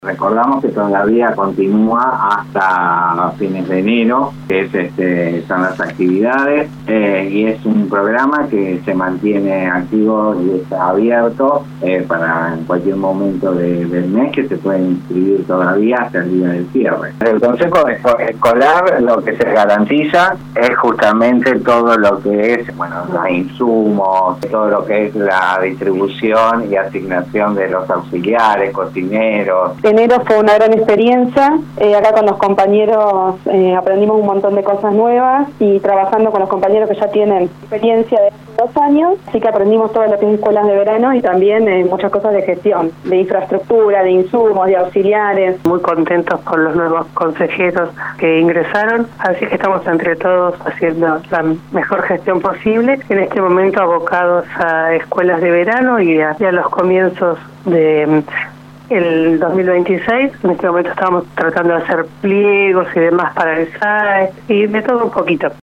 Recordamos que todavía continúa hasta fines de enero, que son las actividades, y es un programa que se mantiene activo y está abierto para en cualquier momento del mes, que se pueden inscribir todavía hasta el día del cierre. El Consejo Escolar lo que se garantiza es justamente todo lo que es, los insumos, todo lo que es la distribución y asignación de los auxiliares, cocineros. Enero fue una gran experiencia, acá con los compañeros aprendimos un montón de cosas nuevas y trabajando con los compañeros que ya tienen experiencia de 2 años, así que aprendimos todo lo que es escuelas de verano y también muchas cosas de gestión, de infraestructura, de insumos, de auxiliares. Muy contentos con los nuevos consejeros que ingresaron, así que estamos entre todos haciendo la mejor gestión posible, en este momento abocados a escuelas de verano y a los comienzos de el 2026. En este momento estamos tratando de hacer pliegos y demás para el SAE y de todo un poquito.